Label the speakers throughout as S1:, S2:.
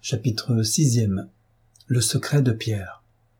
S1: Chapitre 6e. Le secret de Pierre.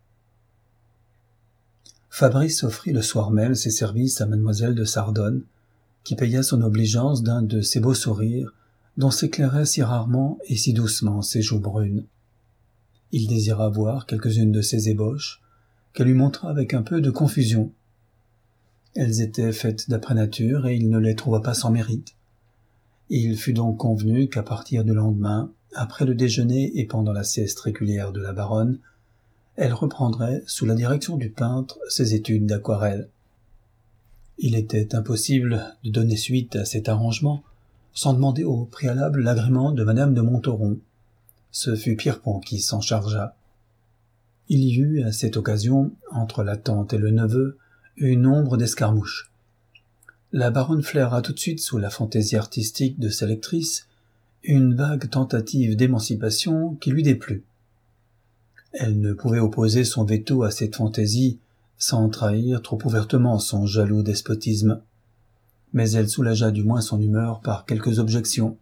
S1: Fabrice offrit le soir même ses services à mademoiselle de Sardonne, qui paya son obligeance d'un de ses beaux sourires, dont s'éclairaient si rarement et si doucement ses joues brunes. Il désira voir quelques-unes de ses ébauches, qu'elle lui montra avec un peu de confusion. Elles étaient faites d'après nature et il ne les trouva pas sans mérite. Il fut donc convenu qu'à partir du lendemain, après le déjeuner et pendant la sieste régulière de la baronne, elle reprendrait, sous la direction du peintre, ses études d'aquarelle. Il était impossible de donner suite à cet arrangement sans demander au préalable l'agrément de madame de Montauron. Ce fut Pierrepont qui s'en chargea. Il y eut, à cette occasion, entre la tante et le neveu, une ombre d'escarmouche. La baronne flaira tout de suite sous la fantaisie artistique de sa lectrice une vague tentative d'émancipation qui lui déplut. Elle ne pouvait opposer son veto à cette fantaisie sans trahir trop ouvertement son jaloux despotisme, mais elle soulagea du moins son humeur par quelques objections.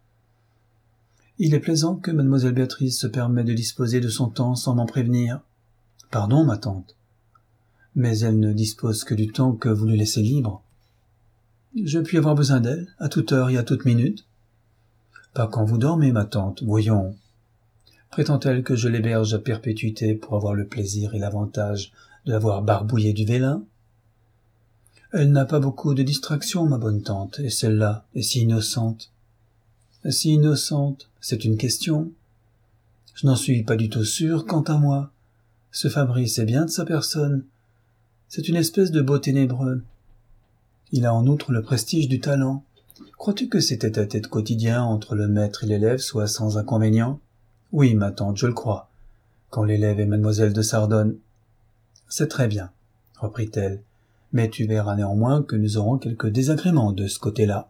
S1: « Il est plaisant que mademoiselle Béatrice se permet de disposer de son temps sans m'en prévenir. »« Pardon, ma tante. Mais elle ne dispose que du temps que vous lui laissez libre. »« Je puis avoir besoin d'elle, à toute heure et à toute minute. »« Pas quand vous dormez, ma tante, voyons. Prétend-elle que je l'héberge à perpétuité pour avoir le plaisir et l'avantage de l'avoir barbouillée du vélin ? Elle n'a pas beaucoup de distractions, ma bonne tante, et celle-là est si innocente. » « Si innocente, c'est une question. Je n'en suis pas du tout sûr quant à moi. Ce Fabrice est bien de sa personne. C'est une espèce de beau ténébreux. Il a en outre le prestige du talent. Crois-tu que ces tête-à-tête quotidiens entre le maître et l'élève soient sans inconvénient ? Oui, ma tante, je le crois, quand l'élève est mademoiselle de Sardonne. C'est très bien, reprit-elle, mais tu verras néanmoins que nous aurons quelques désagréments de ce côté-là.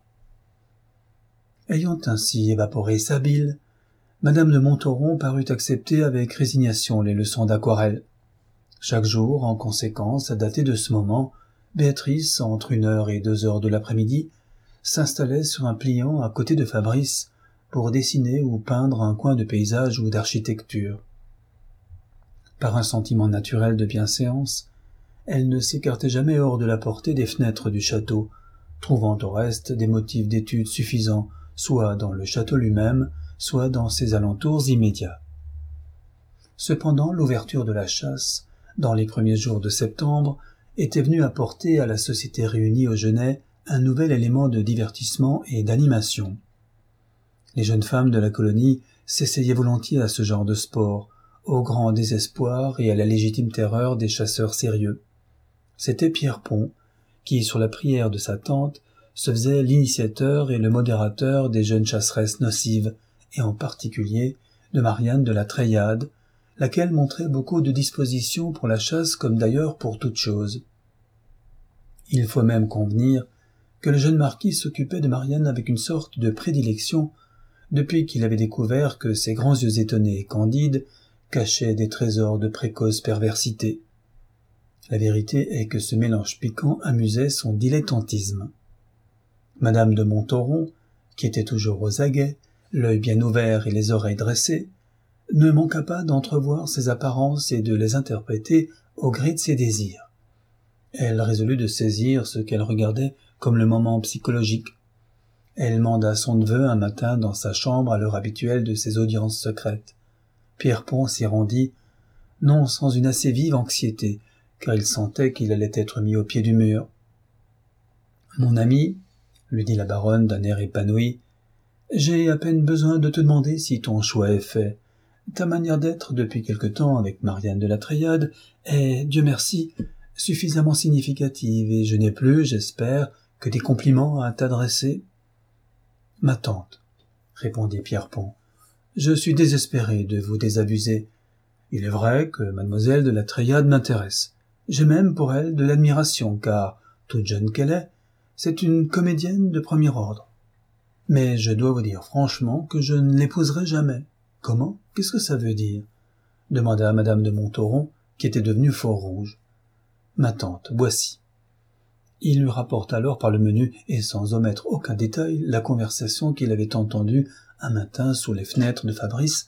S1: Ayant ainsi évaporé sa bile, madame de Montauron parut accepter avec résignation les leçons d'aquarelle. Chaque jour, en conséquence, à dater de ce moment, Béatrice, entre 1h et 2h de l'après-midi, s'installait sur un pliant à côté de Fabrice pour dessiner ou peindre un coin de paysage ou d'architecture. Par un sentiment naturel de bienséance, elle ne s'écartait jamais hors de la portée des fenêtres du château, trouvant au reste des motifs d'étude suffisants, soit dans le château lui-même, soit dans ses alentours immédiats. Cependant, l'ouverture de la chasse, dans les premiers jours de septembre, était venue apporter à la société réunie au Genêt un nouvel élément de divertissement et d'animation. Les jeunes femmes de la colonie s'essayaient volontiers à ce genre de sport, au grand désespoir et à la légitime terreur des chasseurs sérieux. C'était Pierrepont, qui, sur la prière de sa tante, se faisait l'initiateur et le modérateur des jeunes chasseresses nocives, et en particulier de Marianne de la Treillade, laquelle montrait beaucoup de disposition pour la chasse comme d'ailleurs pour toute chose. Il faut même convenir que le jeune marquis s'occupait de Marianne avec une sorte de prédilection depuis qu'il avait découvert que ses grands yeux étonnés et candides cachaient des trésors de précoce perversité. La vérité est que ce mélange piquant amusait son dilettantisme. Madame de Montauron, qui était toujours aux aguets, l'œil bien ouvert et les oreilles dressées, ne manqua pas d'entrevoir ces apparences et de les interpréter au gré de ses désirs. Elle résolut de saisir ce qu'elle regardait comme le moment psychologique. Elle manda son neveu un matin dans sa chambre à l'heure habituelle de ses audiences secrètes. Pierrepont s'y rendit, non sans une assez vive anxiété, car il sentait qu'il allait être mis au pied du mur. « Mon ami, » lui dit la baronne d'un air épanoui, « j'ai à peine besoin de te demander si ton choix est fait. Ta manière d'être depuis quelque temps avec Marianne de la Treillade est, Dieu merci, suffisamment significative et je n'ai plus, j'espère, que des compliments à t'adresser. »« Ma tante, » répondit Pierrepont, « je suis désespéré de vous désabuser. Il est vrai que mademoiselle de la Treillade m'intéresse. J'ai même pour elle de l'admiration, car, toute jeune qu'elle est, c'est une comédienne de premier ordre. Mais je dois vous dire franchement que je ne l'épouserai jamais. »« Comment ? Qu'est-ce que ça veut dire ?» demanda madame de Montauron, qui était devenue fort rouge. « Ma tante, voici. » Il lui rapporta alors par le menu, et sans omettre aucun détail, la conversation qu'il avait entendue un matin sous les fenêtres de Fabrice,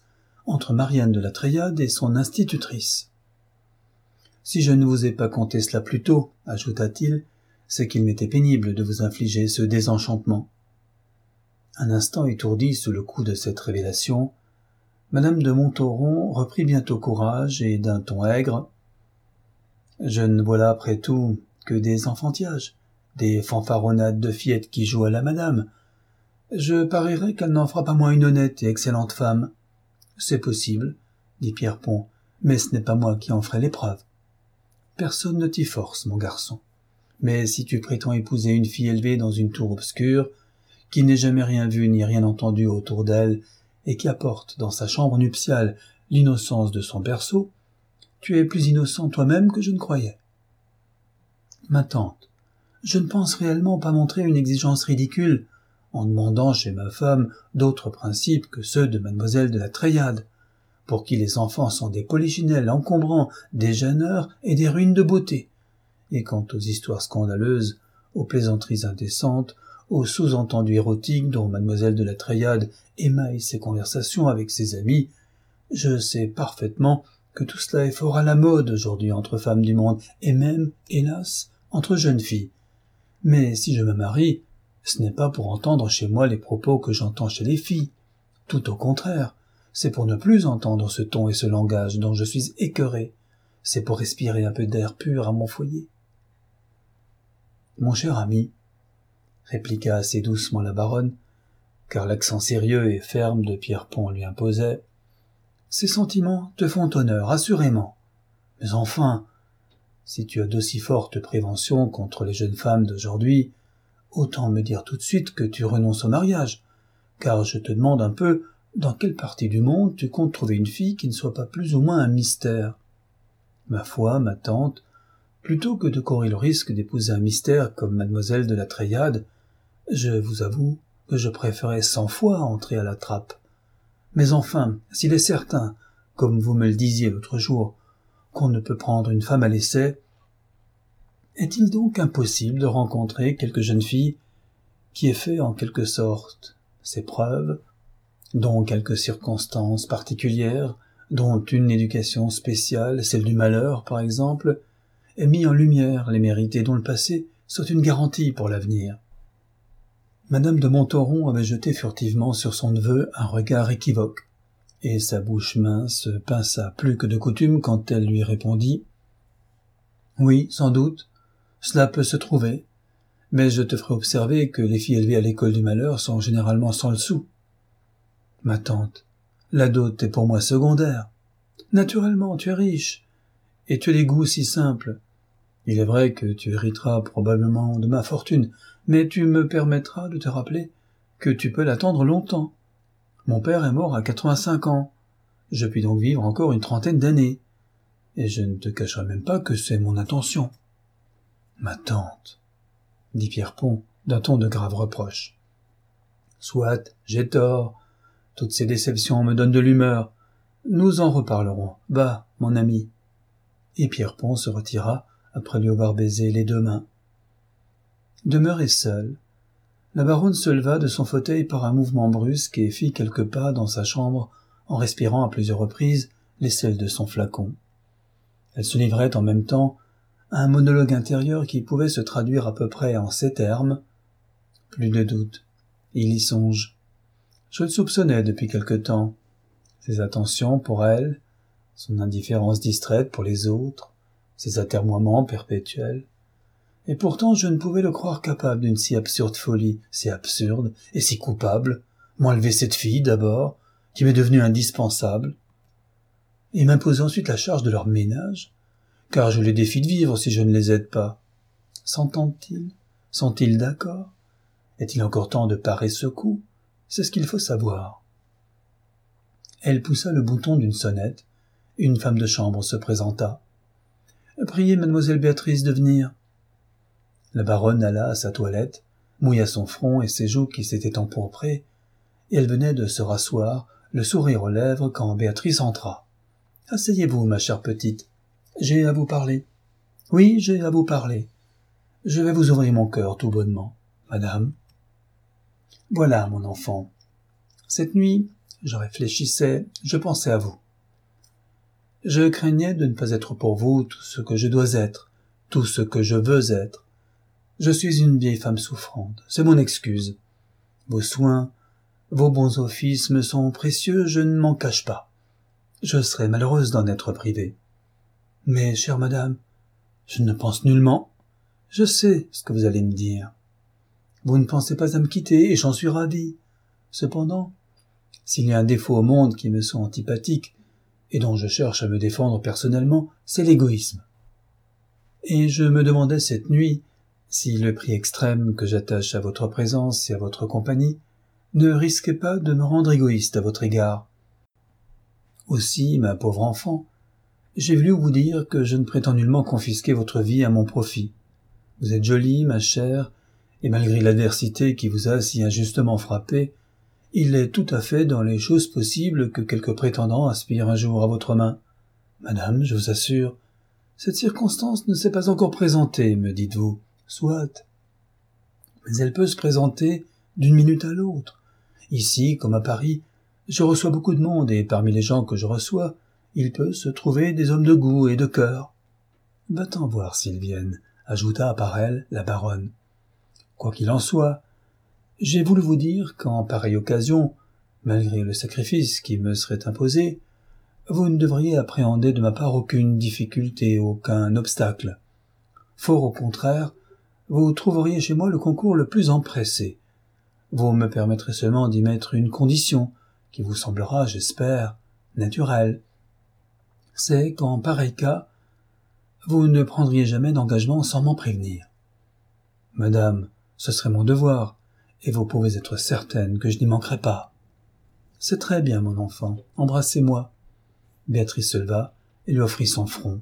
S1: entre Marianne de la Treyade et son institutrice. « Si je ne vous ai pas conté cela plus tôt, ajouta-t-il, c'est qu'il m'était pénible de vous infliger ce désenchantement. » Un instant étourdie sous le coup de cette révélation, Madame de Montauron reprit bientôt courage et d'un ton aigre. « Je ne vois là après tout que des enfantillages, des fanfaronnades de fillettes qui jouent à la madame. Je parierais qu'elle n'en fera pas moins une honnête et excellente femme. »« C'est possible, dit Pierrepont, mais ce n'est pas moi qui en ferai l'épreuve. »« Personne ne t'y force, mon garçon. Mais si tu prétends épouser une fille élevée dans une tour obscure, qui n'ait jamais rien vu ni rien entendu autour d'elle, et qui apporte dans sa chambre nuptiale l'innocence de son berceau, tu es plus innocent toi-même que je ne croyais. Ma tante, je ne pense réellement pas montrer une exigence ridicule en demandant chez ma femme d'autres principes que ceux de mademoiselle de la Treyade, pour qui les enfants sont des polichinelles encombrants, des gêneurs et des ruines de beauté. Et quant aux histoires scandaleuses, aux plaisanteries indécentes, aux sous-entendus érotiques dont mademoiselle de la Treyade émaille ses conversations avec ses amis, je sais parfaitement que tout cela est fort à la mode aujourd'hui entre femmes du monde, et même, hélas, entre jeunes filles. Mais si je me marie, ce n'est pas pour entendre chez moi les propos que j'entends chez les filles. Tout au contraire, c'est pour ne plus entendre ce ton et ce langage dont je suis écœuré. C'est pour respirer un peu d'air pur à mon foyer. Mon cher ami, répliqua assez doucement la baronne, car l'accent sérieux et ferme de Pierrepont lui imposait, ces sentiments te font honneur, assurément. Mais enfin, si tu as d'aussi fortes préventions contre les jeunes femmes d'aujourd'hui, autant me dire tout de suite que tu renonces au mariage, car je te demande un peu dans quelle partie du monde tu comptes trouver une fille qui ne soit pas plus ou moins un mystère. Ma foi, ma tante, plutôt que de courir le risque d'épouser un mystère comme mademoiselle de la Treyade, je vous avoue que je préférais 100 fois entrer à la trappe. Mais enfin, s'il est certain, comme vous me le disiez l'autre jour, qu'on ne peut prendre une femme à l'essai, est-il donc impossible de rencontrer quelque jeune fille qui ait fait en quelque sorte ses preuves, dont quelques circonstances particulières, dont une éducation spéciale, celle du malheur par exemple, ait mis en lumière les mérites et dont le passé soit une garantie pour l'avenir. Madame de Montauron avait jeté furtivement sur son neveu un regard équivoque, et sa bouche mince pinça plus que de coutume quand elle lui répondit « Oui, sans doute, cela peut se trouver, mais je te ferai observer que les filles élevées à l'école du malheur sont généralement sans le sou. Ma tante, la dot est pour moi secondaire. Naturellement, tu es riche, et tu as des goûts si simples. Il est vrai que tu hériteras probablement de ma fortune, mais tu me permettras de te rappeler que tu peux l'attendre longtemps. Mon père est mort à 85 ans. Je puis donc vivre encore une trentaine d'années. Et je ne te cacherai même pas que c'est mon intention. » « Ma tante, » dit Pierrepont d'un ton de grave reproche. « Soit, j'ai tort. Toutes ces déceptions me donnent de l'humeur. Nous en reparlerons. Bah, mon ami. » Et Pierrepont se retira après lui avoir baisé les 2 mains. Demeurée seule, la baronne se leva de son fauteuil par un mouvement brusque et fit quelques pas dans sa chambre en respirant à plusieurs reprises les sels de son flacon. Elle se livrait en même temps à un monologue intérieur qui pouvait se traduire à peu près en ces termes. « Plus de doute, il y songe. Je le soupçonnais depuis quelque temps. Ses attentions pour elle, son indifférence distraite pour les autres, ses atermoiements perpétuels. Et pourtant je ne pouvais le croire capable d'une si absurde folie, si absurde et si coupable, m'enlever cette fille d'abord, qui m'est devenue indispensable, et m'imposer ensuite la charge de leur ménage, car je les défie de vivre si je ne les aide pas. S'entendent-ils? Sont-ils d'accord? Est-il encore temps de parer ce coup? C'est ce qu'il faut savoir. » Elle poussa le bouton d'une sonnette. Une femme de chambre se présenta. « Priez mademoiselle Béatrice de venir. » La baronne alla à sa toilette, mouilla son front et ses joues qui s'étaient empourprées, et elle venait de se rasseoir, le sourire aux lèvres, quand Béatrice entra. « Asseyez-vous, ma chère petite. J'ai à vous parler. »« Oui, j'ai à vous parler. Je vais vous ouvrir mon cœur tout bonnement, madame. » « Voilà, mon enfant. Cette nuit, Je réfléchissais, je pensais à vous. Je craignais de ne pas être pour vous tout ce que je dois être, tout ce que je veux être. Je suis une vieille femme souffrante, c'est mon excuse. Vos soins, vos bons offices me sont précieux, je ne m'en cache pas. Je serais malheureuse d'en être privée. Mais, chère madame, je ne pense nullement. Je sais ce que vous allez me dire. Vous ne pensez pas à me quitter, et j'en suis ravi. Cependant, s'il y a un défaut au monde qui me soit antipathique, et dont je cherche à me défendre personnellement, c'est l'égoïsme. Et je me demandais cette nuit si le prix extrême que j'attache à votre présence et à votre compagnie ne risquait pas de me rendre égoïste à votre égard. Aussi, ma pauvre enfant, j'ai voulu vous dire que je ne prétends nullement confisquer votre vie à mon profit. Vous êtes jolie, ma chère, et malgré l'adversité qui vous a si injustement frappée, il est tout à fait dans les choses possibles que quelques prétendants aspirent un jour à votre main. Madame, je vous assure, cette circonstance ne s'est pas encore présentée, me dites-vous. Soit. Mais elle peut se présenter d'une minute à l'autre. Ici, comme à Paris, je reçois beaucoup de monde, et parmi les gens que je reçois, il peut se trouver des hommes de goût et de cœur. Va-t'en voir s'ils viennent, ajouta par elle la baronne. Quoi qu'il en soit, j'ai voulu vous dire qu'en pareille occasion, malgré le sacrifice qui me serait imposé, vous ne devriez appréhender de ma part aucune difficulté, aucun obstacle. Fort au contraire, vous trouveriez chez moi le concours le plus empressé. Vous me permettrez seulement d'y mettre une condition, qui vous semblera, j'espère, naturelle. C'est qu'en pareil cas, vous ne prendriez jamais d'engagement sans m'en prévenir. Madame, ce serait mon devoir, et vous pouvez être certaine que je n'y manquerai pas. C'est très bien, mon enfant, embrassez-moi. Béatrice se leva et lui offrit son front.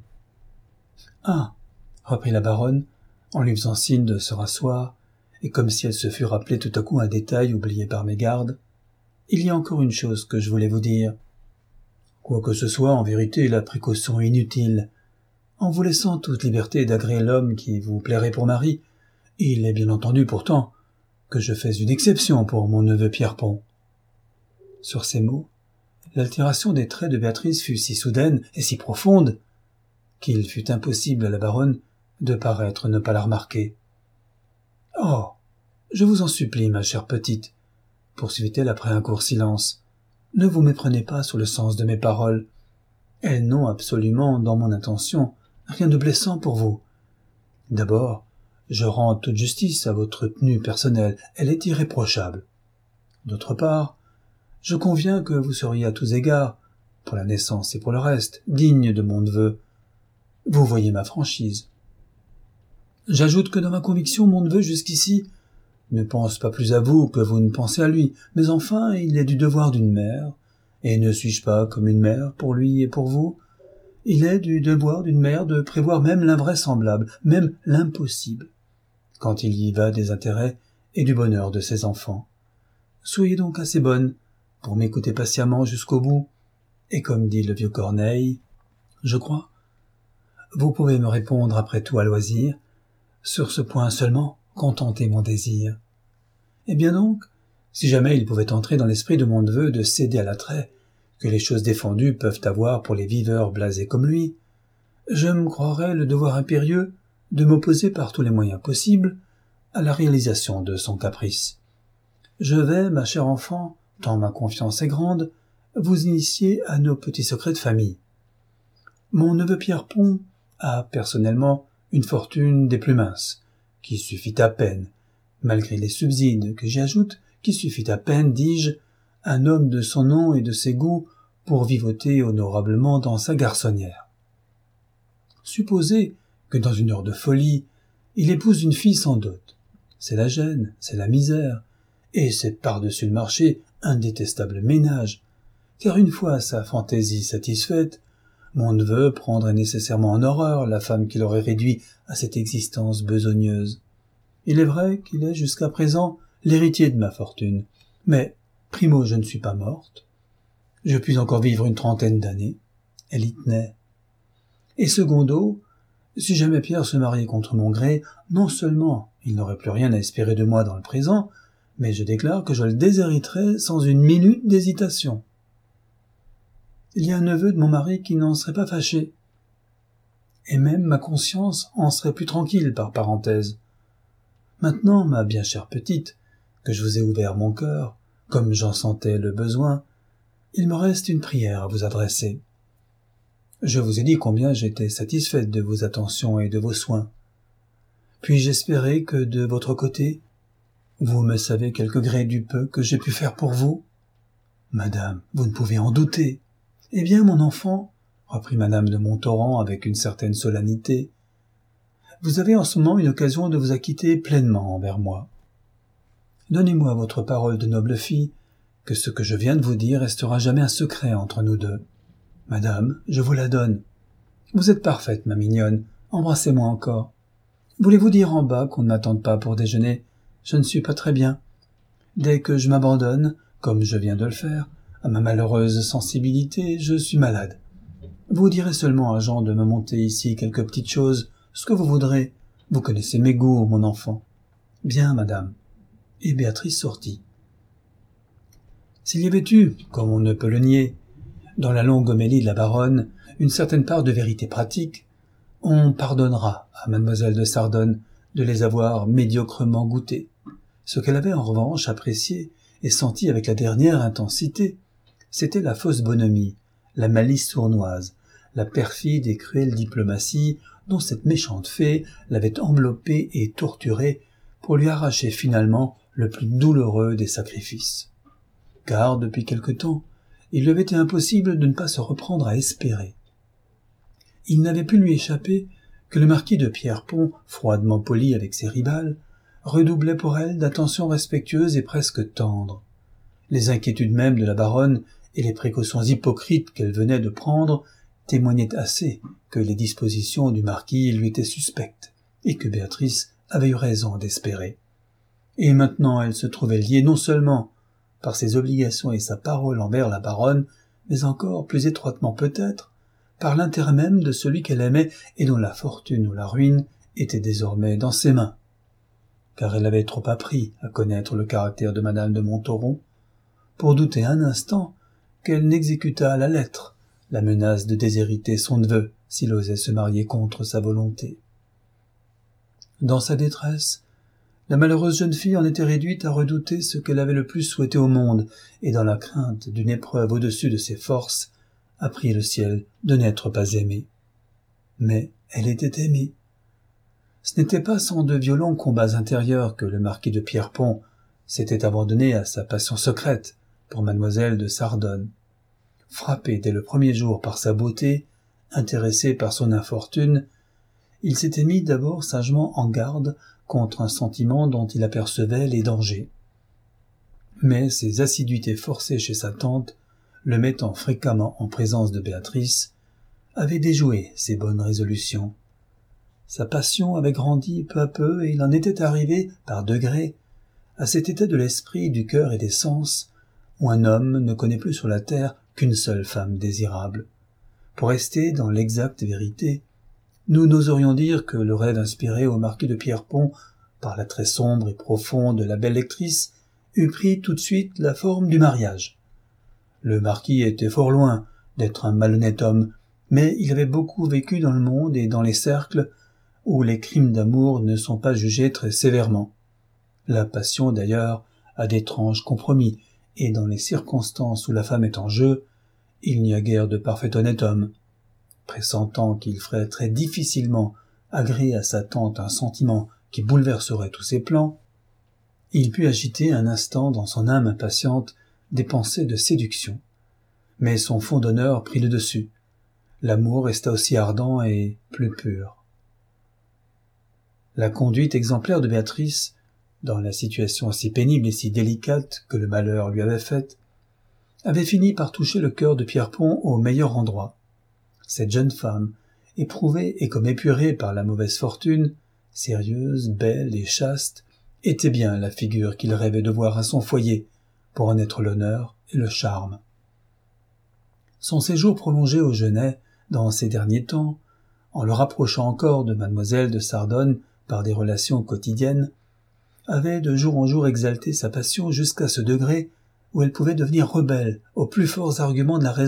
S1: Ah, reprit la baronne, en lui faisant signe de se rasseoir, et comme si elle se fût rappelé tout à coup un détail oublié par Mégarde, il y a encore une chose que je voulais vous dire. Quoique ce soit en vérité la précaution inutile, en vous laissant toute liberté d'agréer l'homme qui vous plairait pour mari, il est bien entendu pourtant que je fais une exception pour mon neveu Pierrepont. Sur ces mots, l'altération des traits de Béatrice fut si soudaine et si profonde qu'il fut impossible à la baronne de paraître ne pas la remarquer. « Oh, je vous en supplie, ma chère petite, » poursuivit-elle après un court silence, « ne vous méprenez pas sur le sens de mes paroles. Elles n'ont absolument, dans mon intention, rien de blessant pour vous. D'abord, je rends toute justice à votre tenue personnelle, elle est irréprochable. D'autre part, je conviens que vous seriez à tous égards, pour la naissance et pour le reste, digne de mon neveu. Vous voyez ma franchise. J'ajoute que dans ma conviction, mon neveu, jusqu'ici, ne pense pas plus à vous que vous ne pensez à lui, mais enfin, il est du devoir d'une mère, et ne suis-je pas comme une mère pour lui et pour vous? Il est du devoir d'une mère de prévoir même l'invraisemblable, même l'impossible, quand il y va des intérêts et du bonheur de ses enfants. Soyez donc assez bonne pour m'écouter patiemment jusqu'au bout, et comme dit le vieux Corneille, je crois, vous pouvez me répondre après tout à loisir, sur ce point seulement, contentez mon désir. Eh bien donc, si jamais il pouvait entrer dans l'esprit de mon neveu de céder à l'attrait que les choses défendues peuvent avoir pour les viveurs blasés comme lui, je me croirais le devoir impérieux de m'opposer par tous les moyens possibles à la réalisation de son caprice. Je vais, ma chère enfant, tant ma confiance est grande, vous initier à nos petits secrets de famille. Mon neveu Pierrepont a, personnellement, une fortune des plus minces, qui suffit à peine, malgré les subsides que j'y ajoute, qui suffit à peine, dis-je, un homme de son nom et de ses goûts pour vivoter honorablement dans sa garçonnière. Supposez que dans une heure de folie, il épouse une fille sans dot. C'est la gêne, c'est la misère, et c'est par-dessus le marché un détestable ménage, car une fois sa fantaisie satisfaite, mon neveu prendrait nécessairement en horreur la femme qu'il aurait réduit à cette existence besogneuse. Il est vrai qu'il est jusqu'à présent l'héritier de ma fortune, mais, primo, je ne suis pas morte. Je puis encore vivre une 30aine d'années. Elle y tenait. Et secondo, si jamais Pierre se mariait contre mon gré, non seulement il n'aurait plus rien à espérer de moi dans le présent, mais je déclare que je le déshériterais sans une minute d'hésitation. il y a un neveu de mon mari qui n'en serait pas fâché. Et même ma conscience en serait plus tranquille, par parenthèse. Maintenant, ma bien chère petite, que je vous ai ouvert mon cœur, comme j'en sentais le besoin, il me reste une prière à vous adresser. Je vous ai dit combien j'étais satisfaite de vos attentions et de vos soins. Puis-je espérer que, de votre côté, vous me savez quelque gré du peu que j'ai pu faire pour vous? Madame, vous ne pouvez en douter. Eh bien, mon enfant, reprit madame de Montauran avec une certaine solennité, vous avez en ce moment une occasion de vous acquitter pleinement envers moi. Donnez-moi votre parole de noble fille que ce que je viens de vous dire restera jamais un secret entre nous deux. Madame, je vous la donne. Vous êtes parfaite, ma mignonne, embrassez-moi encore. Voulez-vous dire en bas qu'on ne m'attende pas pour déjeuner? Je ne suis pas très bien. Dès que je m'abandonne, comme je viens de le faire, à ma malheureuse sensibilité, je suis malade. Vous direz seulement à Jean de me monter ici quelques petites choses, ce que vous voudrez. Vous connaissez mes goûts, mon enfant. Bien, madame. Et Béatrice sortit. S'il y avait eu, comme on ne peut le nier, dans la longue homélie de la baronne, une certaine part de vérité pratique, on pardonnera à mademoiselle de Sardone de les avoir médiocrement goûtés. Ce qu'elle avait en revanche apprécié et senti avec la dernière intensité, c'était la fausse bonhomie, la malice sournoise, la perfide et cruelle diplomatie dont cette méchante fée l'avait enveloppée et torturée pour lui arracher finalement le plus douloureux des sacrifices. Car, depuis quelque temps, il lui avait été impossible de ne pas se reprendre à espérer. Il n'avait pu lui échapper que le marquis de Pierrepont, froidement poli avec ses rivales, redoublait pour elle d'attentions respectueuses et presque tendres. Les inquiétudes même de la baronne et les précautions hypocrites qu'elle venait de prendre témoignaient assez que les dispositions du marquis lui étaient suspectes, et que Béatrice avait eu raison d'espérer. Et maintenant elle se trouvait liée non seulement par ses obligations et sa parole envers la baronne, mais encore plus étroitement peut-être par l'intérêt même de celui qu'elle aimait et dont la fortune ou la ruine était désormais dans ses mains. Car elle avait trop appris à connaître le caractère de madame de Montauran pour douter un instant qu'elle n'exécutât à la lettre la menace de déshériter son neveu s'il osait se marier contre sa volonté. Dans sa détresse, la malheureuse jeune fille en était réduite à redouter ce qu'elle avait le plus souhaité au monde, et dans la crainte d'une épreuve au-dessus de ses forces, a prié le ciel de n'être pas aimée. Mais elle était aimée. Ce n'était pas sans de violents combats intérieurs que le marquis de Pierrepont s'était abandonné à sa passion secrète pour mademoiselle de Sardone. Frappé dès le premier jour par sa beauté, intéressé par son infortune, il s'était mis d'abord sagement en garde contre un sentiment dont il apercevait les dangers. Mais ses assiduités forcées chez sa tante, le mettant fréquemment en présence de Béatrice, avaient déjoué ses bonnes résolutions. Sa passion avait grandi peu à peu et il en était arrivé, par degrés, à cet état de l'esprit, du cœur et des sens, où un homme ne connaît plus sur la terre qu'une seule femme désirable. Pour rester dans l'exacte vérité, nous n'oserions dire que le rêve inspiré au marquis de Pierrepont par l'attrait sombre et profond de la belle lectrice eût pris tout de suite la forme du mariage. Le marquis était fort loin d'être un malhonnête homme, mais il avait beaucoup vécu dans le monde et dans les cercles où les crimes d'amour ne sont pas jugés très sévèrement. La passion, d'ailleurs, a d'étranges compromis, et dans les circonstances où la femme est en jeu, il n'y a guère de parfait honnête homme. Pressentant qu'il ferait très difficilement agréer à sa tante un sentiment qui bouleverserait tous ses plans, il put agiter un instant dans son âme impatiente des pensées de séduction. Mais son fond d'honneur prit le dessus. L'amour resta aussi ardent et plus pur. La conduite exemplaire de Béatrice, dans la situation si pénible et si délicate que le malheur lui avait faite, avait fini par toucher le cœur de Pierrepont au meilleur endroit. Cette jeune femme, éprouvée et comme épurée par la mauvaise fortune, sérieuse, belle et chaste, était bien la figure qu'il rêvait de voir à son foyer, pour en être l'honneur et le charme. Son séjour prolongé au Genêt, dans ces derniers temps, en le rapprochant encore de mademoiselle de Sardone par des relations quotidiennes, avait de jour en jour exalté sa passion jusqu'à ce degré où elle pouvait devenir rebelle aux plus forts arguments de la raison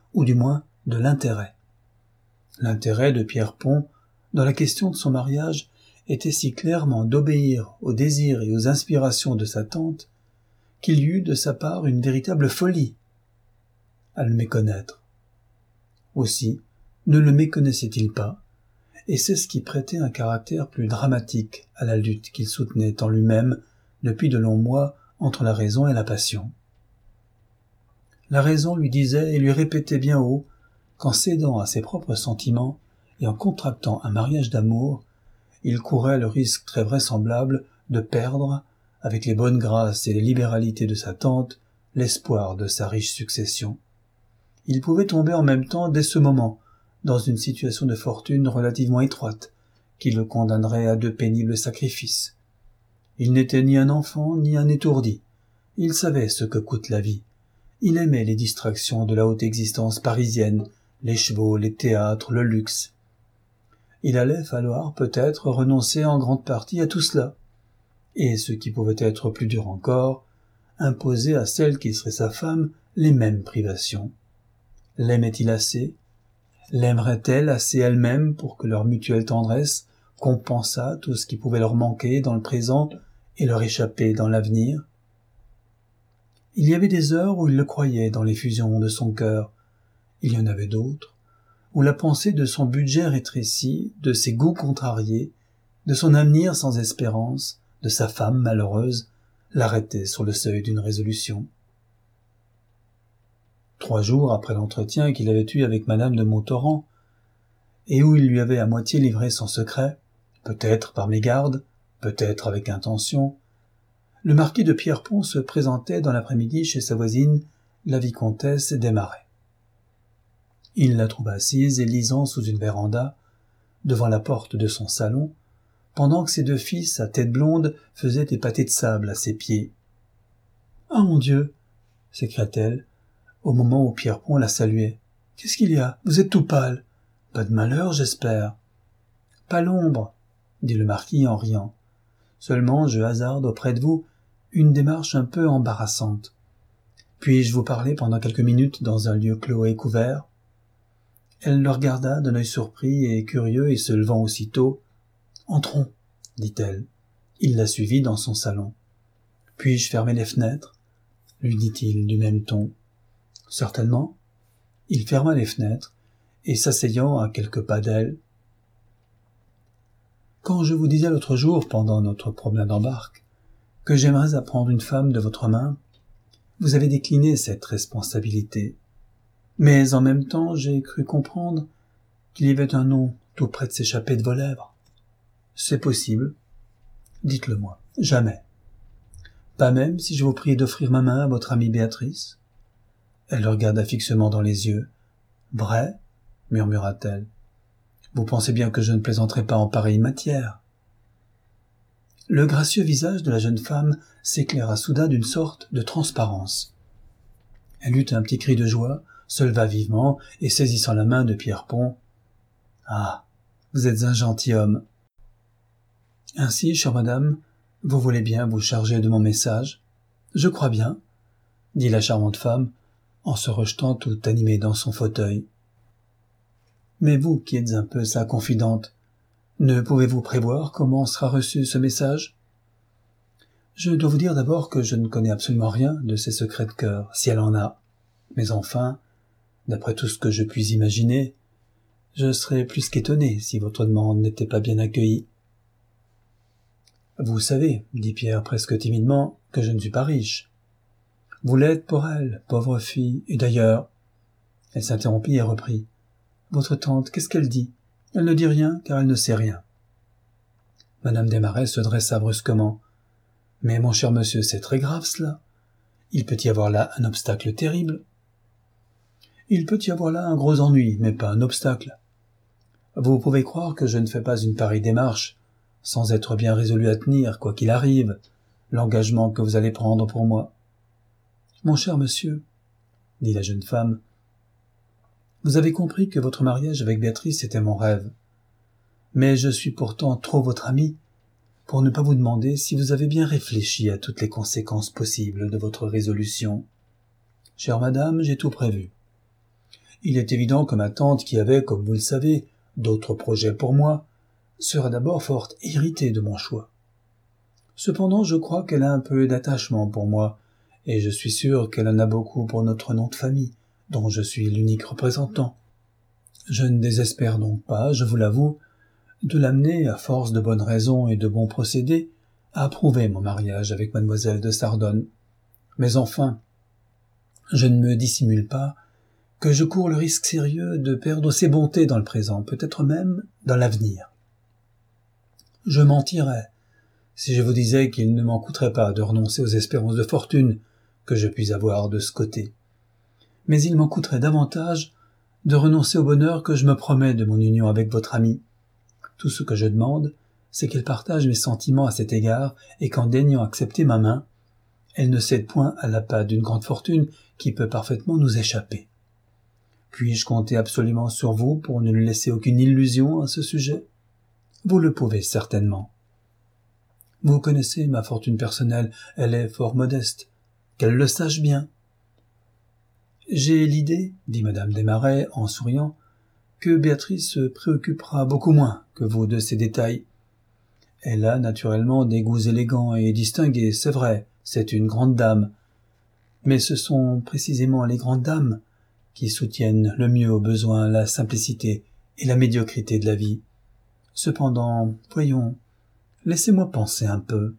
S1: ou du moins de l'intérêt. L'intérêt de Pierrepont, dans la question de son mariage, était si clairement d'obéir aux désirs et aux inspirations de sa tante, qu'il y eut de sa part une véritable folie à le méconnaître. Aussi, ne le méconnaissait-il pas, et c'est ce qui prêtait un caractère plus dramatique à la lutte qu'il soutenait en lui-même depuis de longs mois entre la raison et la passion. La raison lui disait et lui répétait bien haut qu'en cédant à ses propres sentiments et en contractant un mariage d'amour, il courait le risque très vraisemblable de perdre, avec les bonnes grâces et les libéralités de sa tante, l'espoir de sa riche succession. Il pouvait tomber en même temps, dès ce moment, dans une situation de fortune relativement étroite, qui le condamnerait à de pénibles sacrifices. Il n'était ni un enfant, ni un étourdi. Il savait ce que coûte la vie. Il aimait les distractions de la haute existence parisienne, les chevaux, les théâtres, le luxe. Il allait falloir peut-être renoncer en grande partie à tout cela, et ce qui pouvait être plus dur encore, imposer à celle qui serait sa femme les mêmes privations. L'aimait-il assez? L'aimerait-elle assez elle-même pour que leur mutuelle tendresse compensât tout ce qui pouvait leur manquer dans le présent et leur échapper dans l'avenir? Il y avait des heures où il le croyait dans l'effusion de son cœur. Il y en avait d'autres où la pensée de son budget rétréci, de ses goûts contrariés, de son avenir sans espérance, de sa femme malheureuse, l'arrêtait sur le seuil d'une résolution. 3 jours après l'entretien qu'il avait eu avec madame de Montauran, et où il lui avait à moitié livré son secret, peut-être par mégarde, peut-être avec intention, le marquis de Pierrepont se présentait dans l'après-midi chez sa voisine, la vicomtesse Desmarets. Il la trouva assise et lisant sous une véranda, devant la porte de son salon, pendant que ses 2 fils à tête blonde faisaient des pâtés de sable à ses pieds. « Ah, mon Dieu !» s'écria-t-elle, au moment où Pierrepont la saluait. « Qu'est-ce qu'il y a? Vous êtes tout pâle. Pas de malheur, j'espère. »« Pas l'ombre, » dit le marquis en riant. « Seulement je hasarde auprès de vous une démarche un peu embarrassante. Puis-je vous parler pendant quelques minutes dans un lieu clos et couvert ?» Elle le regarda d'un œil surpris et curieux et se levant aussitôt. « Entrons, » dit-elle. Il la suivit dans son salon. « Puis-je fermer les fenêtres ?» lui dit-il du même ton. « Certainement. » Il ferma les fenêtres et s'asseyant à quelques pas d'elle. « Quand je vous disais l'autre jour, pendant notre promenade en barque, que j'aimerais apprendre une femme de votre main, vous avez décliné cette responsabilité. Mais en même temps, j'ai cru comprendre qu'il y avait un nom tout près de s'échapper de vos lèvres. C'est possible. Dites-le-moi. Jamais. Pas même si je vous prie d'offrir ma main à votre amie Béatrice? Elle le regarda fixement dans les yeux. Vrai? Murmura-t-elle. Vous pensez bien que je ne plaisanterai pas en pareille matière. Le gracieux visage de la jeune femme s'éclaira soudain d'une sorte de transparence. Elle eut un petit cri de joie, se leva vivement et saisissant la main de Pierrepont. « Ah, vous êtes un gentilhomme. Ainsi, chère madame, vous voulez bien vous charger de mon message? Je crois bien, » dit la charmante femme, en se rejetant tout animée dans son fauteuil. « Mais vous, qui êtes un peu sa confidente, ne pouvez-vous prévoir comment sera reçu ce message? Je dois vous dire d'abord que je ne connais absolument rien de ses secrets de cœur, si elle en a. Mais enfin, d'après tout ce que je puis imaginer, je serais plus qu'étonné si votre demande n'était pas bien accueillie. »« Vous savez, dit Pierre presque timidement, que je ne suis pas riche. Vous l'êtes pour elle, pauvre fille, et d'ailleurs... » Elle s'interrompit et reprit. « Votre tante, qu'est-ce qu'elle dit? Elle ne dit rien, car elle ne sait rien. » Madame Desmarets se dressa brusquement. « Mais mon cher monsieur, c'est très grave cela. Il peut y avoir là un obstacle terrible. »« Il peut y avoir là un gros ennui, mais pas un obstacle. Vous pouvez croire que je ne fais pas une pareille démarche, sans être bien résolu à tenir, quoi qu'il arrive, l'engagement que vous allez prendre pour moi. »« Mon cher monsieur, » dit la jeune femme, « vous avez compris que votre mariage avec Béatrice était mon rêve. Mais je suis pourtant trop votre ami pour ne pas vous demander si vous avez bien réfléchi à toutes les conséquences possibles de votre résolution. Chère madame, j'ai tout prévu. Il est évident que ma tante, qui avait, comme vous le savez, d'autres projets pour moi, sera d'abord fort irritée de mon choix. Cependant, je crois qu'elle a un peu d'attachement pour moi, et je suis sûr qu'elle en a beaucoup pour notre nom de famille, dont je suis l'unique représentant. Je ne désespère donc pas, je vous l'avoue, de l'amener, à force de bonnes raisons et de bons procédés, à approuver mon mariage avec mademoiselle de Sardone. Mais enfin, je ne me dissimule pas que je cours le risque sérieux de perdre ses bontés dans le présent, peut-être même dans l'avenir. Je mentirais si je vous disais qu'il ne m'en coûterait pas de renoncer aux espérances de fortune que je puis avoir de ce côté. Mais il m'en coûterait davantage de renoncer au bonheur que je me promets de mon union avec votre amie. Tout ce que je demande, c'est qu'elle partage mes sentiments à cet égard et qu'en daignant accepter ma main, elle ne cède point à l'appât d'une grande fortune qui peut parfaitement nous échapper. Puis-je compter absolument sur vous pour ne lui laisser aucune illusion à ce sujet? Vous le pouvez certainement. Vous connaissez ma fortune personnelle, elle est fort modeste. Qu'elle le sache bien. J'ai l'idée, dit madame Desmarais en souriant, que Béatrice se préoccupera beaucoup moins que vous de ces détails. Elle a naturellement des goûts élégants et distingués, c'est vrai, c'est une grande dame. Mais ce sont précisément les grandes dames qui soutiennent le mieux au besoin la simplicité et la médiocrité de la vie. Cependant, voyons, laissez-moi penser un peu.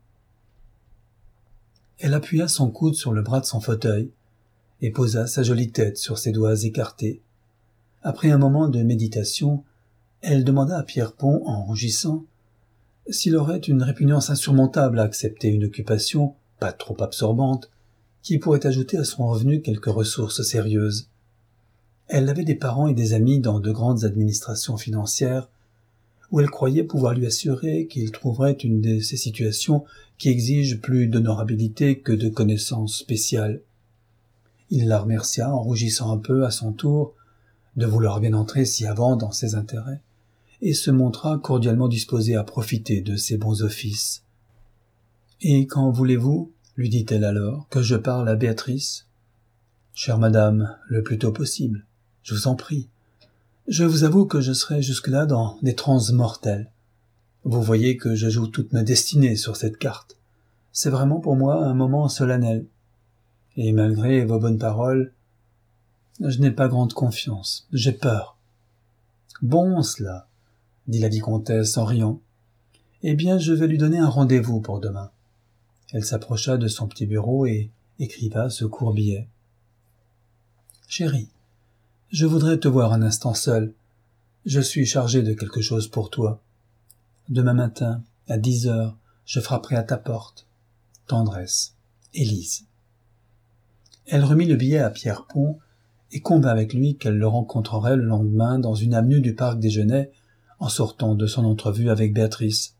S1: Elle appuya son coude sur le bras de son fauteuil et posa sa jolie tête sur ses doigts écartés. Après un moment de méditation, elle demanda à Pierrepont, en rougissant, s'il aurait une répugnance insurmontable à accepter une occupation, pas trop absorbante, qui pourrait ajouter à son revenu quelques ressources sérieuses. Elle avait des parents et des amis dans de grandes administrations financières, où elle croyait pouvoir lui assurer qu'il trouverait une de ces situations qui exigent plus d'honorabilité que de connaissances spéciales. Il la remercia en rougissant un peu à son tour de vouloir bien entrer si avant dans ses intérêts, et se montra cordialement disposé à profiter de ses bons offices. « Et quand voulez-vous, lui dit-elle alors, que je parle à Béatrice ? Chère madame, le plus tôt possible, je vous en prie. Je vous avoue que je serai jusque-là dans des transes mortelles. Vous voyez que je joue toute ma destinée sur cette carte. C'est vraiment pour moi un moment solennel. Et malgré vos bonnes paroles, je n'ai pas grande confiance, j'ai peur. »« Bon, cela, » dit la vicomtesse en riant. « Eh bien, je vais lui donner un rendez-vous pour demain. » Elle s'approcha de son petit bureau et écriva ce court billet. « Chérie, je voudrais te voir un instant seul. Je suis chargé de quelque chose pour toi. Demain matin, à 10 heures, je frapperai à ta porte. Tendresse, Élise. » Elle remit le billet à Pierrepont et convint avec lui qu'elle le rencontrerait le lendemain dans une avenue du parc des Genêts en sortant de son entrevue avec Béatrice.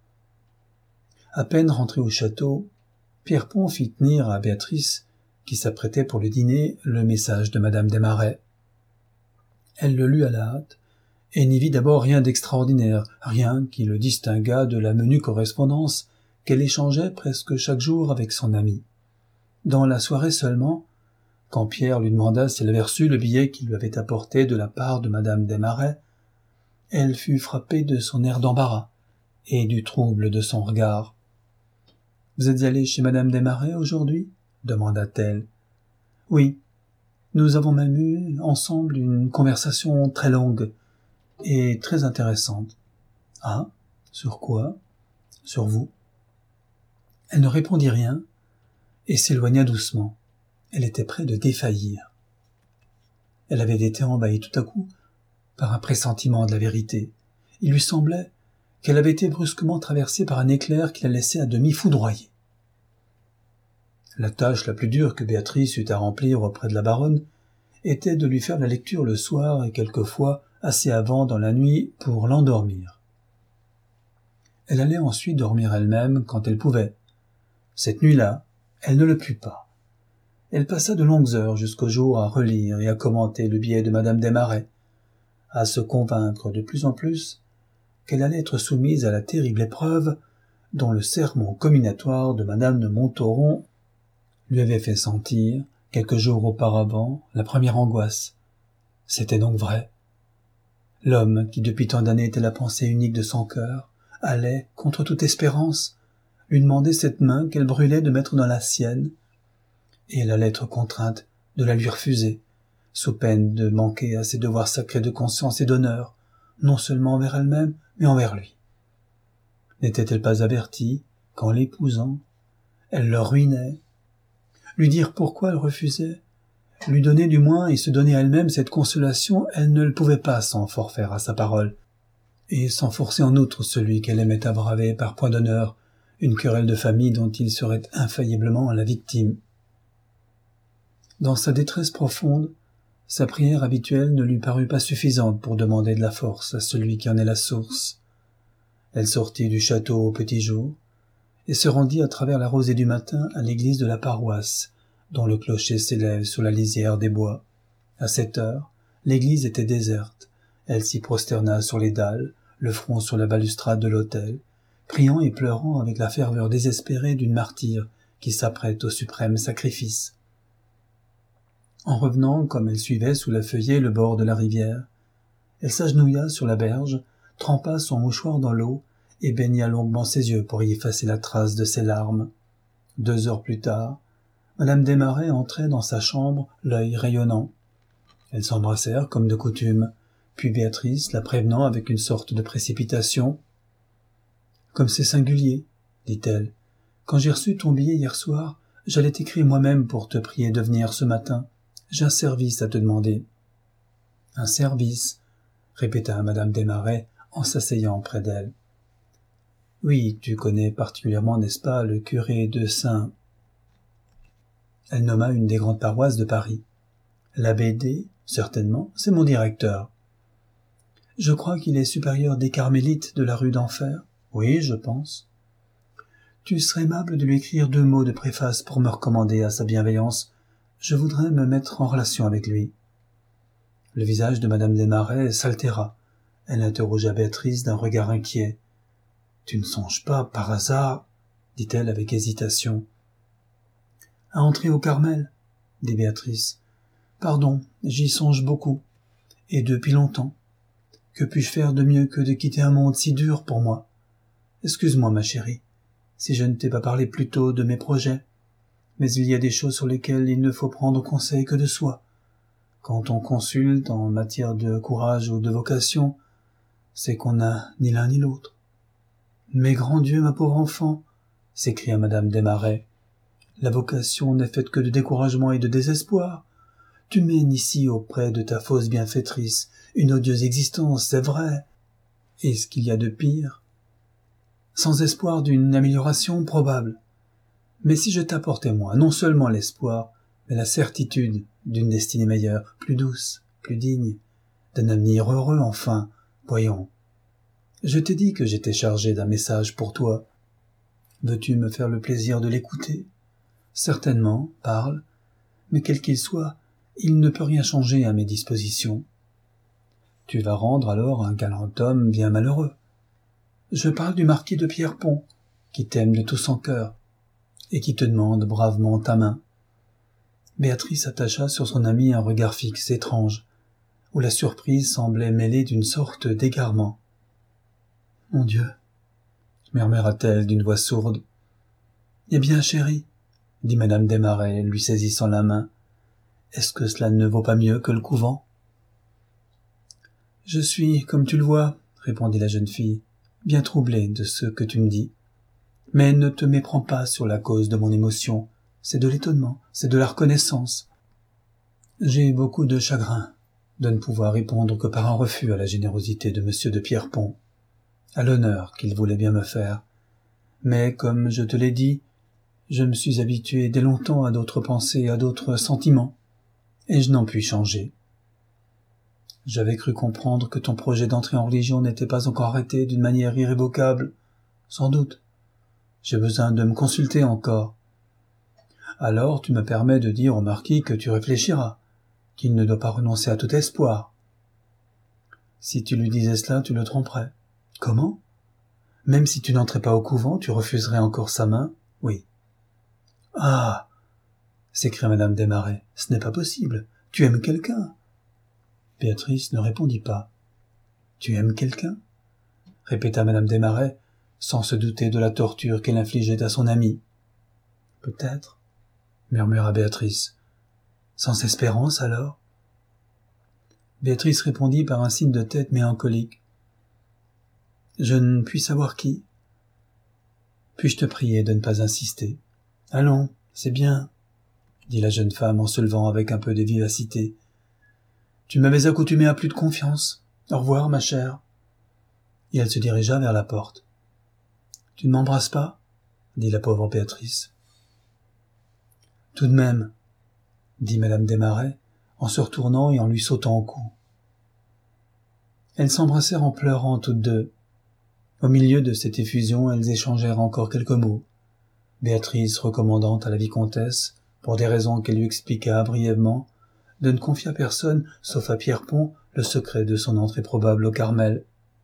S1: À peine rentré au château, Pierrepont fit tenir à Béatrice, qui s'apprêtait pour le dîner, le message de madame Desmarais. Elle le lut à la hâte, et n'y vit d'abord rien d'extraordinaire, rien qui le distinguât de la menue correspondance qu'elle échangeait presque chaque jour avec son ami. Dans la soirée seulement, quand Pierre lui demanda si elle avait reçu le billet qu'il lui avait apporté de la part de madame Desmarais, elle fut frappée de son air d'embarras et du trouble de son regard. « Vous êtes allé chez madame Desmarais aujourd'hui ?» demanda-t-elle. « Oui. Nous avons même eu ensemble une conversation très longue et très intéressante. »« Ah, sur quoi ? Sur vous ?» Elle ne répondit rien et s'éloigna doucement. Elle était près de défaillir. Elle avait été envahie tout à coup par un pressentiment de la vérité. Il lui semblait qu'elle avait été brusquement traversée par un éclair qui la laissait à demi foudroyée. La tâche la plus dure que Béatrice eut à remplir auprès de la baronne était de lui faire la lecture le soir et quelquefois assez avant dans la nuit pour l'endormir. Elle allait ensuite dormir elle-même quand elle pouvait. Cette nuit-là, elle ne le put pas. Elle passa de longues heures jusqu'au jour à relire et à commenter le billet de madame Desmarais, à se convaincre de plus en plus qu'elle allait être soumise à la terrible épreuve dont le sermon comminatoire de madame de Montauron lui avait fait sentir, quelques jours auparavant, la première angoisse. C'était donc vrai. L'homme, qui depuis tant d'années était la pensée unique de son cœur, allait, contre toute espérance, lui demander cette main qu'elle brûlait de mettre dans la sienne, et elle allait être contrainte de la lui refuser, sous peine de manquer à ses devoirs sacrés de conscience et d'honneur, non seulement envers elle-même, mais envers lui. N'était-elle pas avertie qu'en l'épousant, elle le ruinait? Lui dire pourquoi elle refusait, lui donner du moins et se donner à elle-même cette consolation, elle ne le pouvait pas sans forfaire à sa parole, et sans forcer en outre celui qu'elle aimait à braver par point d'honneur une querelle de famille dont il serait infailliblement la victime. Dans sa détresse profonde, sa prière habituelle ne lui parut pas suffisante pour demander de la force à celui qui en est la source. Elle sortit du château au petit jour, et se rendit à travers la rosée du matin à l'église de la paroisse, dont le clocher s'élève sur la lisière des bois. À 7 heures, l'église était déserte. Elle s'y prosterna sur les dalles, le front sur la balustrade de l'autel, priant et pleurant avec la ferveur désespérée d'une martyre qui s'apprête au suprême sacrifice. En revenant, comme elle suivait sous la feuillée le bord de la rivière, elle s'agenouilla sur la berge, trempa son mouchoir dans l'eau et baigna longuement ses yeux pour y effacer la trace de ses larmes. 2 heures plus tard, Madame Desmarets entrait dans sa chambre, l'œil rayonnant. Elles s'embrassèrent comme de coutume, puis Béatrice, la prévenant avec une sorte de précipitation. « Comme c'est singulier, dit-elle. Quand j'ai reçu ton billet hier soir, j'allais t'écrire moi-même pour te prier de venir ce matin. J'ai un service à te demander. »« Un service ?» répéta Madame Desmarets en s'asseyant près d'elle. « Oui, tu connais particulièrement, n'est-ce pas, le curé de Saint... » Elle nomma une des grandes paroisses de Paris. « L'abbé D, certainement, c'est mon directeur. »« Je crois qu'il est supérieur des Carmélites de la rue d'Enfer. »« Oui, je pense. »« Tu serais aimable de lui écrire 2 mots de préface pour me recommander à sa bienveillance. Je voudrais me mettre en relation avec lui. » Le visage de Madame Desmarets s'altéra. Elle interrogea Béatrice d'un regard inquiet. « Tu ne songes pas, par hasard, dit-elle avec hésitation. « À entrer au Carmel, dit Béatrice. « Pardon, j'y songe beaucoup, et depuis longtemps. Que puis-je faire de mieux que de quitter un monde si dur pour moi? Excuse-moi, ma chérie, si je ne t'ai pas parlé plus tôt de mes projets, mais il y a des choses sur lesquelles il ne faut prendre conseil que de soi. Quand on consulte en matière de courage ou de vocation, c'est qu'on n'a ni l'un ni l'autre. »« Mais grand Dieu, ma pauvre enfant, s'écria Madame Desmarets, la vocation n'est faite que de découragement et de désespoir. Tu mènes ici auprès de ta fausse bienfaitrice une odieuse existence, c'est vrai. Et ce qu'il y a de pire, sans espoir d'une amélioration probable. Mais si je t'apportais moi, non seulement l'espoir, mais la certitude d'une destinée meilleure, plus douce, plus digne, d'un avenir heureux enfin, voyons. Je t'ai dit que j'étais chargé d'un message pour toi. Veux-tu me faire le plaisir de l'écouter? Certainement, parle, mais quel qu'il soit, il ne peut rien changer à mes dispositions. Tu vas rendre alors un galant homme bien malheureux. Je parle du marquis de Pierrepont, qui t'aime de tout son cœur, et qui te demande bravement ta main. » Béatrice attacha sur son amie un regard fixe étrange, où la surprise semblait mêlée d'une sorte d'égarement. « Mon Dieu !» murmura-t-elle d'une voix sourde. « Eh bien, chérie, dit Madame Desmarets, lui saisissant la main, est-ce que cela ne vaut pas mieux que le couvent? Je suis, comme tu le vois, répondit la jeune fille, bien troublée de ce que tu me dis. Mais ne te méprends pas sur la cause de mon émotion, c'est de l'étonnement, c'est de la reconnaissance. J'ai beaucoup de chagrin de ne pouvoir répondre que par un refus à la générosité de monsieur de Pierrepont, à l'honneur qu'il voulait bien me faire. Mais, comme je te l'ai dit, je me suis habitué dès longtemps à d'autres pensées, à d'autres sentiments, et je n'en puis changer. J'avais cru comprendre que ton projet d'entrer en religion n'était pas encore arrêté d'une manière irrévocable. Sans doute. J'ai besoin de me consulter encore. Alors tu me permets de dire au marquis que tu réfléchiras, qu'il ne doit pas renoncer à tout espoir. Si tu lui disais cela, tu le tromperais. Comment? Même si tu n'entrais pas au couvent, tu refuserais encore sa main? Oui. Ah! S'écria Madame Desmarets, ce n'est pas possible. Tu aimes quelqu'un. Béatrice ne répondit pas. « Tu aimes quelqu'un » répéta madame Desmarets, sans se douter de la torture qu'elle infligeait à son amie. « Peut-être, » murmura Béatrice. « Sans espérance, alors ?» Béatrice répondit par un signe de tête mélancolique. « Je ne puis savoir qui. » « Puis-je te prier de ne pas insister ?»« Allons, c'est bien, » dit la jeune femme en se levant avec un peu de vivacité. « Tu m'avais accoutumé à plus de confiance. Au revoir, ma chère. » Et elle se dirigea vers la porte. « Tu ne m'embrasses pas ?» dit la pauvre Béatrice. « Tout de même, » dit madame Desmarets, en se retournant et en lui sautant au cou. Elles s'embrassèrent en pleurant toutes deux. Au milieu de cette effusion, elles échangèrent encore quelques mots, Béatrice recommandant à la vicomtesse, pour des raisons qu'elle lui expliqua brièvement, de ne confier à personne, sauf à Pierrepont, le secret de son entrée probable au Carmel.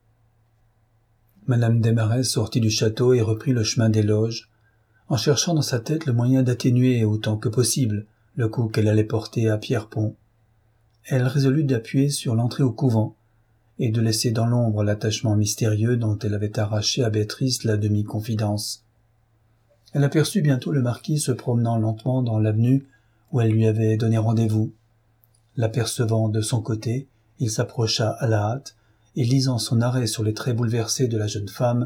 S1: Madame Desmarets sortit du château et reprit le chemin des loges, en cherchant dans sa tête le moyen d'atténuer autant que possible le coup qu'elle allait porter à Pierrepont. Elle résolut d'appuyer sur l'entrée au couvent, et de laisser dans l'ombre l'attachement mystérieux dont elle avait arraché à Béatrice la demi-confidence. Elle aperçut bientôt le marquis se promenant lentement dans l'avenue où elle lui avait donné rendez-vous. L'apercevant de son côté, il s'approcha à la hâte, et lisant son arrêt sur les traits bouleversés de la jeune femme.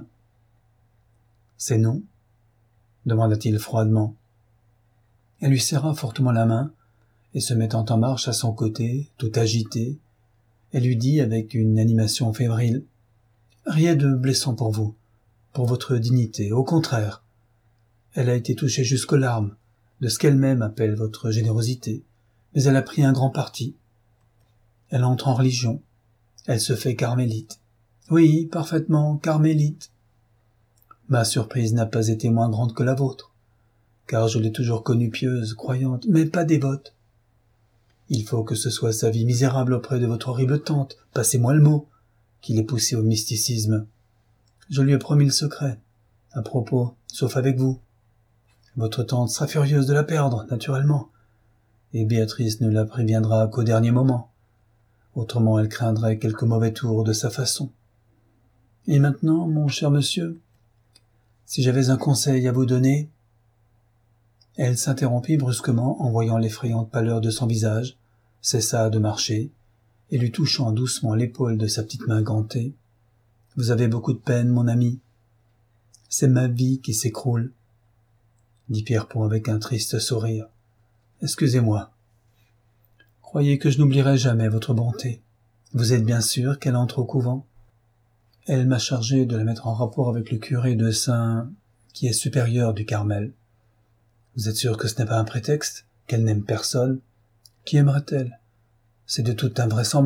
S1: « C'est non ?» demanda-t-il froidement. Elle lui serra fortement la main, et se mettant en marche à son côté, tout agitée, elle lui dit avec une animation fébrile: « Rien de blessant pour vous, pour votre dignité, au contraire. Elle a été touchée jusqu'aux larmes de ce qu'elle-même appelle votre générosité, mais elle a pris un grand parti. Elle entre en religion, elle se fait carmélite. Oui, parfaitement carmélite. Ma surprise n'a pas été moins grande que la vôtre, car je l'ai toujours connue pieuse, croyante, mais pas dévote. Il faut que ce soit sa vie misérable auprès de votre horrible tante, passez-moi le mot, qui l'ait poussée au mysticisme. Je lui ai promis le secret, à propos, sauf avec vous. Votre tante sera furieuse de la perdre, naturellement, et Béatrice ne la préviendra qu'au dernier moment. Autrement elle craindrait quelque mauvais tour de sa façon. Et maintenant, mon cher monsieur, si j'avais un conseil à vous donner... » Elle s'interrompit brusquement en voyant l'effrayante pâleur de son visage, cessa de marcher, et lui touchant doucement l'épaule de sa petite main gantée. « Vous avez beaucoup de peine, mon ami. C'est ma vie qui s'écroule, » dit Pierrepont avec un triste sourire. « Excusez-moi. Croyez que je n'oublierai jamais votre bonté. Vous êtes bien sûr qu'elle entre au couvent ? Elle m'a chargé de la mettre en rapport avec le curé de Saint... qui est supérieur du Carmel. Vous êtes sûr que ce n'est pas un prétexte, qu'elle n'aime personne? Qui aimerait-elle? C'est de toute invraisemblance. »«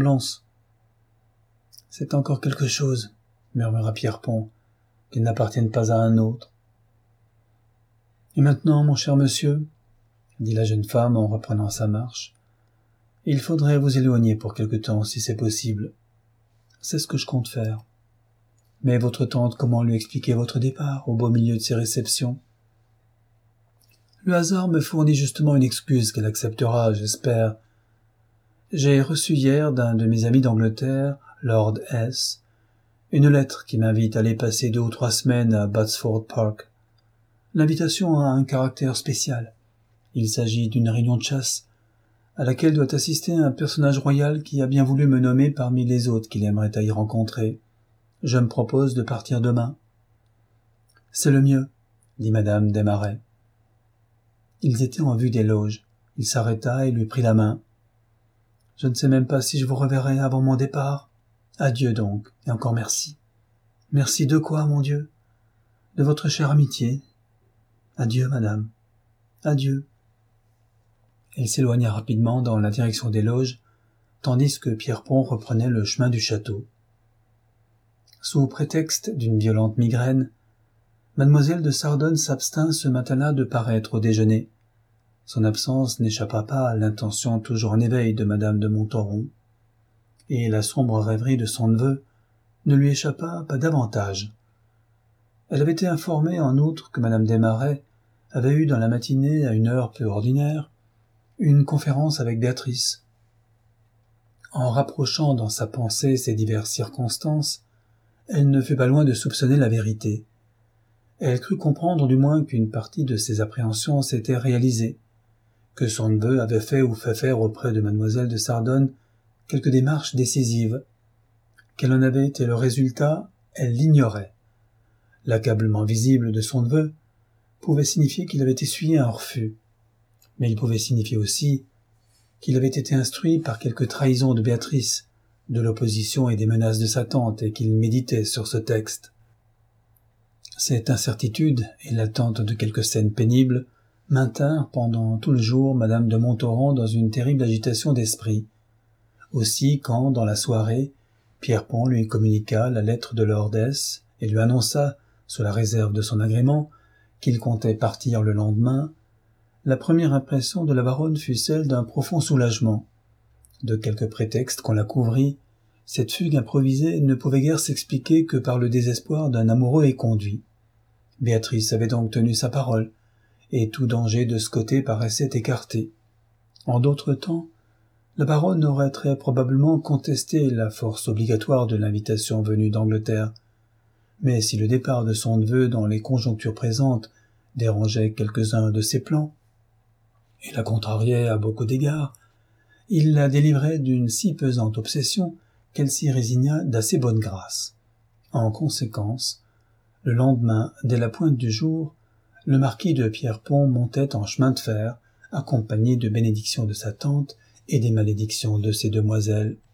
S1: C'est encore quelque chose, » murmura Pierrepont, « qu'il n'appartienne pas à un autre. »« Et maintenant, mon cher monsieur, » dit la jeune femme en reprenant sa marche, « il faudrait vous éloigner pour quelque temps, si c'est possible. C'est ce que je compte faire. Mais votre tante, comment lui expliquer votre départ, au beau milieu de ses réceptions ? Le hasard me fournit justement une excuse qu'elle acceptera, j'espère. J'ai reçu hier d'un de mes amis d'Angleterre, Lord S., une lettre qui m'invite à aller passer 2 ou 3 semaines à Botsford Park. L'invitation a un caractère spécial. Il s'agit d'une réunion de chasse, à laquelle doit assister un personnage royal qui a bien voulu me nommer parmi les autres qu'il aimerait à y rencontrer. Je me propose de partir demain. « C'est le mieux, » dit madame Desmarets. Ils étaient en vue des loges. Il s'arrêta et lui prit la main. « Je ne sais même pas si je vous reverrai avant mon départ. Adieu donc, et encore merci. »« Merci de quoi, mon Dieu ? » ?»« De votre chère amitié. Adieu, madame. Adieu. » Elle s'éloigna rapidement dans la direction des loges, tandis que Pierrepont reprenait le chemin du château. Sous prétexte d'une violente migraine, mademoiselle de Sardone s'abstint ce matin-là de paraître au déjeuner. Son absence n'échappa pas à l'intention toujours en éveil de madame de Montauron, et la sombre rêverie de son neveu ne lui échappa pas davantage. Elle avait été informée en outre que madame Desmarets avait eu dans la matinée, à une heure peu ordinaire, une conférence avec Béatrice. En rapprochant dans sa pensée ces diverses circonstances, elle ne fut pas loin de soupçonner la vérité. Elle crut comprendre du moins qu'une partie de ses appréhensions s'était réalisée, que son neveu avait fait ou fait faire auprès de mademoiselle de Sardone quelques démarches décisives. Quel en avait été le résultat, elle l'ignorait. L'accablement visible de son neveu pouvait signifier qu'il avait essuyé un refus, mais il pouvait signifier aussi qu'il avait été instruit par quelque trahison de Béatrice, de l'opposition et des menaces de sa tante, et qu'il méditait sur ce texte. Cette incertitude et l'attente de quelques scènes pénibles maintinrent pendant tout le jour madame de Montauran dans une terrible agitation d'esprit. Aussi, quand, dans la soirée, Pierrepont lui communiqua la lettre de Lord S et lui annonça, sous la réserve de son agrément, qu'il comptait partir le lendemain, la première impression de la baronne fut celle d'un profond soulagement. De quelque prétexte qu'on la couvrît, cette fugue improvisée ne pouvait guère s'expliquer que par le désespoir d'un amoureux éconduit. Béatrice avait donc tenu sa parole, et tout danger de ce côté paraissait écarté. En d'autres temps, la baronne aurait très probablement contesté la force obligatoire de l'invitation venue d'Angleterre. Mais si le départ de son neveu dans les conjonctures présentes dérangeait quelques-uns de ses plans, et la contrariait à beaucoup d'égards, il la délivrait d'une si pesante obsession qu'elle s'y résigna d'assez bonne grâce. En conséquence, le lendemain, dès la pointe du jour, le marquis de Pierrepont montait en chemin de fer, accompagné de bénédictions de sa tante et des malédictions de ses demoiselles.